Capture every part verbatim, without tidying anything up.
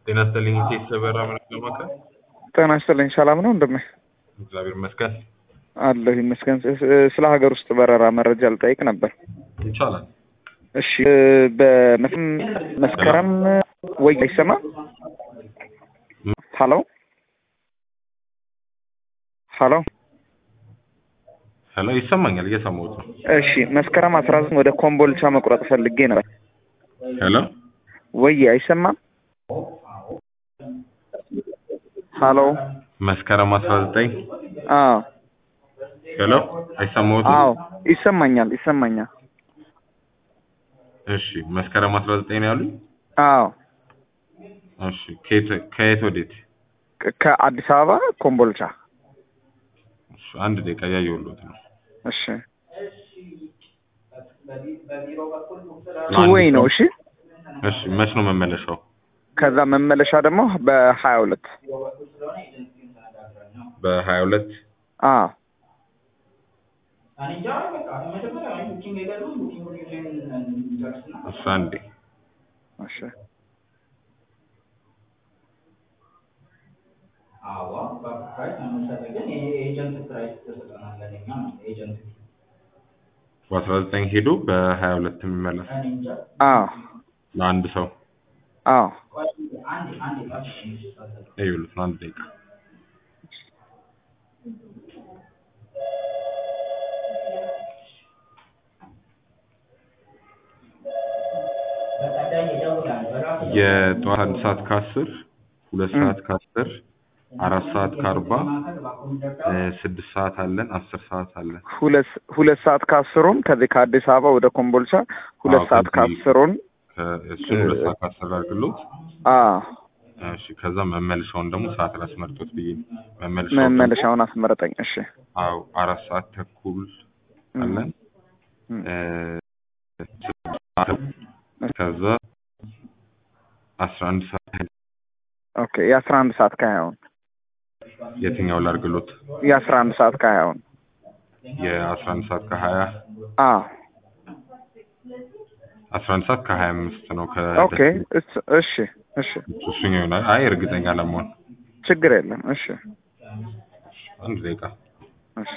ጤና ይስጥልኝ ኬስ በራ ምን ለማከ ጤና ይስጥልኝ ሰላም ነው እንደምን እግዚአብሔር ይመስገን አለሁ ይመስገን ስለ ሀገር ውስጥ በረራ መረጃ ልጠይቅ ነበር ይቻላል እሺ በመስከረም ወይ ይሰማ ሃሎ ሃሎ ሃሎ ይሰማኛል እየሰማሁት ነው እሺ መስከረም አስራ ዘጠኝ ወደ ኮምቦልቻ መቁረጥ ፈልጌ ነበር ሃሎ ወይ አይሰማም ሃሎ መስከረም አስራ ዘጠኝ አዎ ሃሎ አይሰማሁትም አዎ ይሰማኛል ይሰማኛል እሺ መስከረም አስራ ዘጠኝ ነው ያሉኝ አዎ እሺ ከየት ከየት ወዴት ከአዲስ አበባ ኮምቦልቻ እሺ አንድ ደቂቃ ያየሁልዎት ነው እሺ ወይ ነው እሺ እሺ መች ነው መመለሻው ከዛ መመለሻ ደግሞ በሀያ ሁለት በሀያ ሁለት አዎ እሺ አንዴ እሺ አዎ በፕራይስ ነው ግን ኤጀንት ፕራይስ ተሰጠናል ለኛ ነው ኤጀንት በአስራ ዘጠኝ ሄዶ በሀያ ሁለት የሚመለስ አዎ ለአንድ ሰው አዎ አንድ አንድ ታች አይውልም አንድ ደቂቃ የጠዋት አንድ ሰዓት ከአስር ሁለት ሰዓት ከአስር አራት ሰዓት ከአርባ ስድስት ሰዓት አለን አስር ሰዓት አለን ሁለት ሁለት ሰዓት ከአስሩን ከዚህ ከአዲስ አበባ ወደ ኮምቦልቻ ሁለት ሰዓት ከአስሩን እሱን ሁለት ሰዓት ከአስር አድርግሎት አዎ እሺ ከዛ መመለሻውን ደግሞ ሰዓት ላስመርጦት ብዬ መመለሻውን መመለሻውን አስመረጠኝ እሺ አዎ አራት ሰዓት ተኩል አለን ከዛ አስራ አንድ ሰዓት ኦኬ የአስራ አንድ ሰዓት ከሀያውን የትኛው ላድርግሎት የአስራ አንድ ሰዓት ከሀያውን የአስራ አንድ ሰዓት ከሀያ አዎ አስራ አንድ ሰዓት ከሀያ አምስት ነው ከ ኦኬ እሺ እሺ እሱኛው ነው አይ እርግጠኛ ለመሆን ችግር የለም እሺ አንድ ደቂቃ እሺ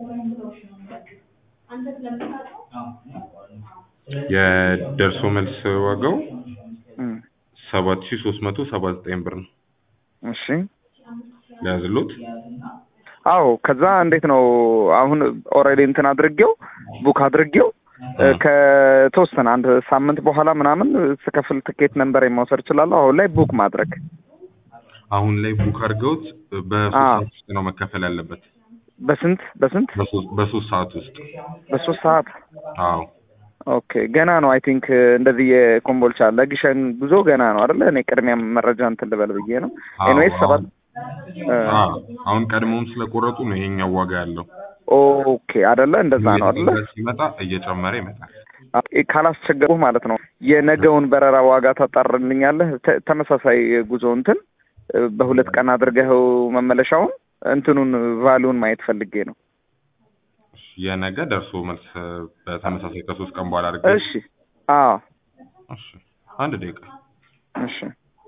የደርሶ መልስ ዋጋው ሰባት ሺህ ሦስት መቶ ሰባ ዘጠኝ ብር ነው እሺ ያዝሉት አዎ ከዛ እንዴት ነው አሁን ኦሬዲ እንትን አድርጌው ቡክ አድርጌው ከተወሰነ አንድ ሳምንት በኋላ ምናምን ስከፍል ትኬት ነምበር የማውሰድ እችላለሁ አሁን ላይ ቡክ ማድረግ አሁን ላይ ቡክ አድርገውት በሶስት ሰዓት ውስጥ ነው መከፈል ያለበት በስንት በስንት በሶስት ሰዓት ውስጥ በሶስት ሰዓት አዎ ኦኬ ገና ነው አይ ቲንክ እንደዚህ የኮምቦልቻ ለግሸን ጉዞ ገና ነው አይደል እኔ ቅድሚያ መረጃ እንትን ልበል ብዬ ነው ኤኒዌይስ ሰባት አዎ አሁን ቀድሞም ስለቆረጡ ነው ይሄኛው ዋጋ ያለው ኦኬ አይደለ እንደዛ ነው አይደለ ሲመጣ እየጨመረ ይመጣል ካላስቸገሩህ ማለት ነው የነገውን በረራ ዋጋ ታጣርልኛለህ ተመሳሳይ ጉዞ እንትን በሁለት ቀን አድርገው መመለሻውን እንትኑን ቫሉን ማየት ፈልጌ ነው የነገ ደርሶ መልስ በተመሳሳይ ከሶስት ቀን በኋላ አድርገው እሺ አዎ እሺ አንድ ደቂቃ እሺ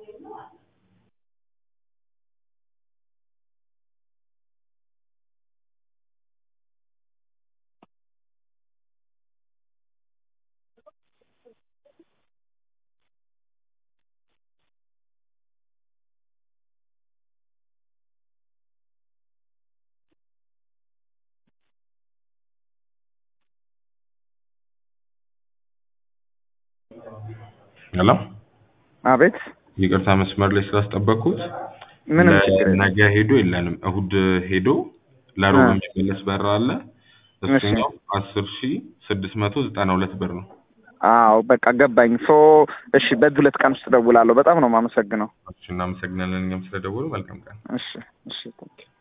ሄሎ አቤት ይቅርታ መስመር ላይ ስላስጠበቅኩት ምንም ችግር ነገ ሄዶ የለንም እሁድ ሄዶ ለሮብ የሚመለስ በር አለ እሱኛው አስር ሺህ ስድስት መቶ ዘጠና ሁለት ብር ነው አዎ በቃ ገባኝ ሶ እሺ በዚህ ሁለት ቀን ውስጥ ደውላለሁ በጣም ነው የማመሰግነው እሺ እናመሰግናለን እኛም ስለደወሉ መልካም ቀን እሺ እሺ